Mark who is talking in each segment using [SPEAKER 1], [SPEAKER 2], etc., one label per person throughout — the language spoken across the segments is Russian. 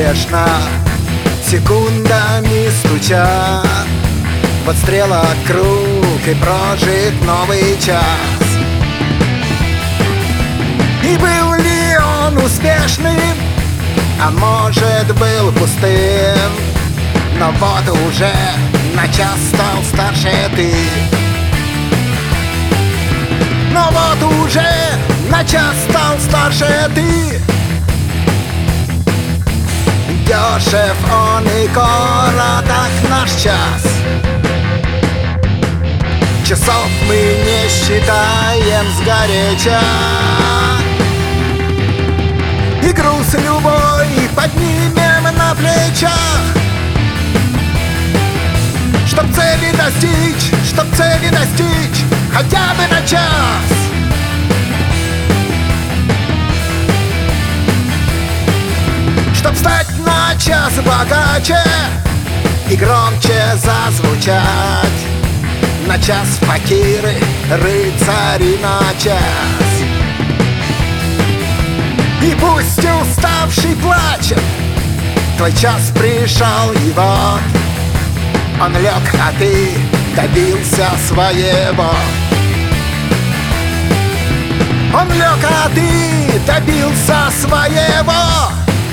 [SPEAKER 1] неспешно, секундами стуча. Вот стрелок круг и прожит новый час. И был ли он успешным? А может, был пустым. Но вот уже на час стал старше ты. Но вот уже на час стал старше ты. Дешев он и короток наш час. Часов мы не считаем сгоряча. И груз любой поднимем на плечах. Чтоб цели достичь хотя бы на час. Чтоб стать на час богаче и громче зазвучать. На час факиры, рыцари на час. И пусть уставший плачет, твой час пришел и вот. Он лег, а ты добился своего. Он лег, а ты добился своего.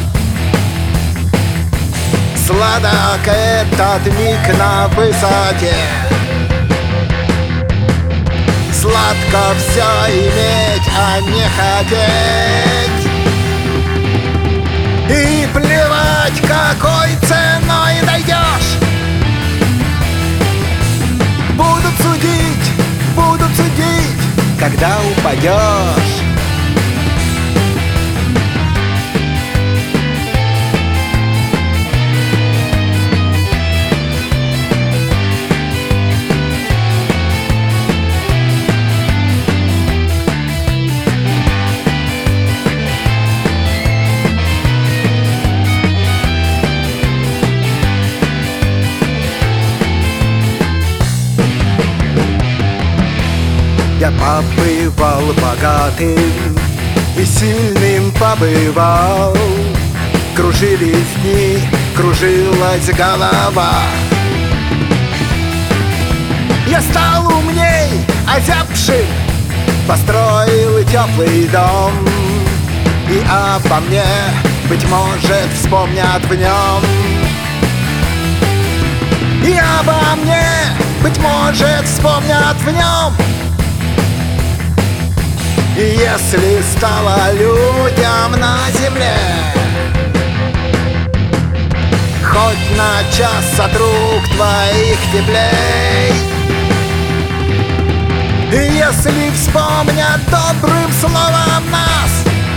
[SPEAKER 1] Сладок этот миг на высоте. Сладко все иметь, а не хотеть. И плевать, какой ценой дойдешь. Будут судить, когда упадешь. Я побывал богатым и сильным побывал. Кружились дни, кружилась голова. Я стал умней, озябшим, построил теплый дом. И обо мне, быть может, вспомнят в нем. И обо мне, быть может, вспомнят в нем. И если стало людям на земле хоть на час от рук твоих теплей, и если вспомнят добрым словом нас,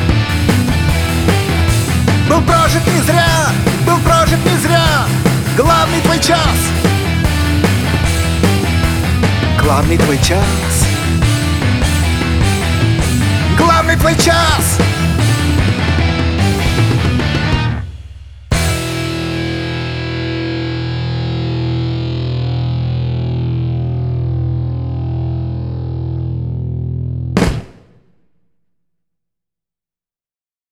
[SPEAKER 1] был прожит не зря главный твой час. Главный твой час. Главный твой час.